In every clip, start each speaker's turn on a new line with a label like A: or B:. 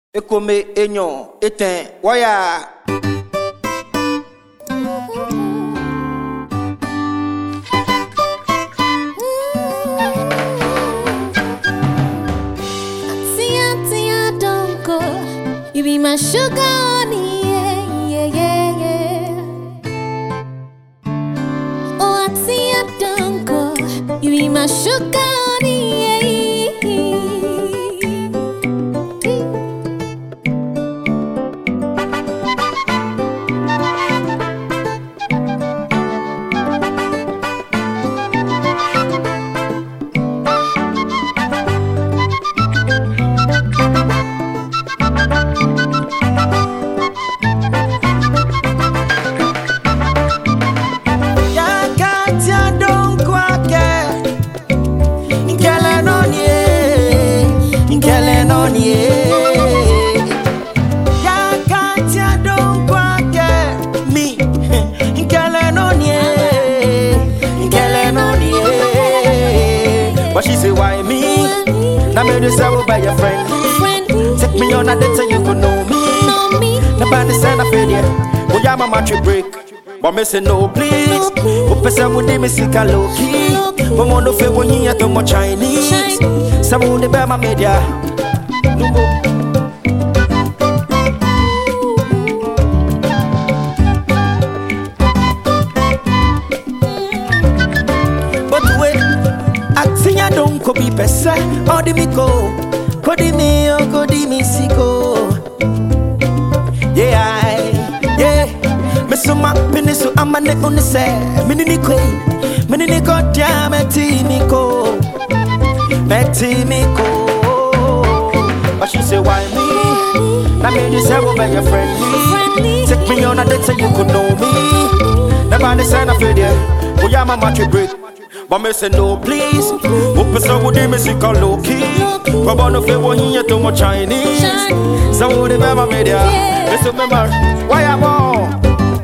A: Ekome enyon eten waya.
B: Tia, don't go. You be my sugar honey, yeah. Oh, Tia, don't go. You be my sugar honey, yeah.
A: But she say, why me? Now me just say, by your friend. Take me on a date so you could know me. Nobody said I feel ya. Oh, yeah, my match break. But me say no, please. Who person would they me sick a low key? But one of you when you hear too much Chinese. Some would they bear my media. No more. Don't ko be pesa, odi mi ko, kodi mi siko. Yeah. Me suma pinisu amane unise, minini ko dia meti mi ko. But she say why me? That made you say well be your friendly. Take me on a date so you could know me. Never understand I feel there. Oh yeah, my match break. But me say no please. Who person would they me sick a low key? But one of you want hear too much Chinese. So would they be my media? Let's remember why I'm on.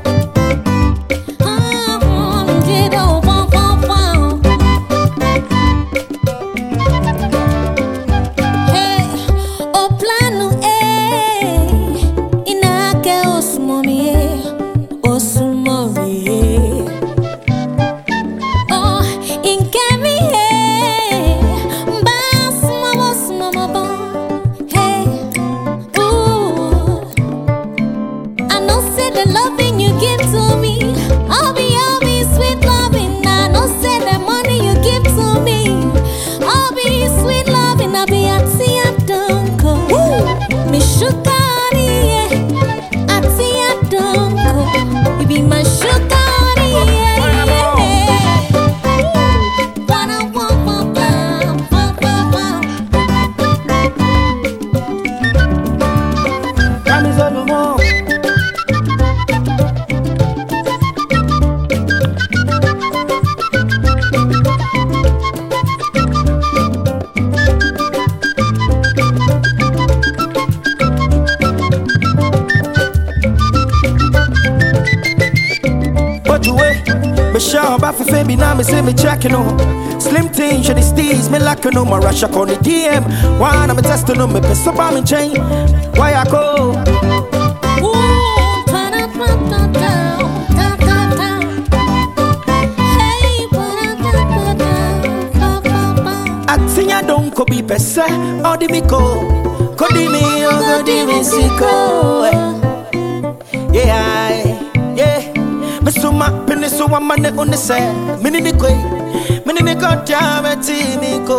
A: Me show back for baby now me say me checking on. Slim thing should steez me like no my rush on the DM. Why I'm testing on me piss up on me chain. Why I go? Atinya don't ko be pesa odi mi ko. Kodi mi siko. Yeah. Me suma pinisu amane unise. Minini ko dia meti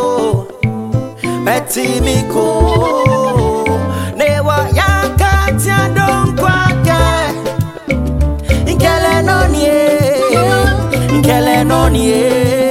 A: mi ko. Newa ya katia don kwake. Nkele no nie.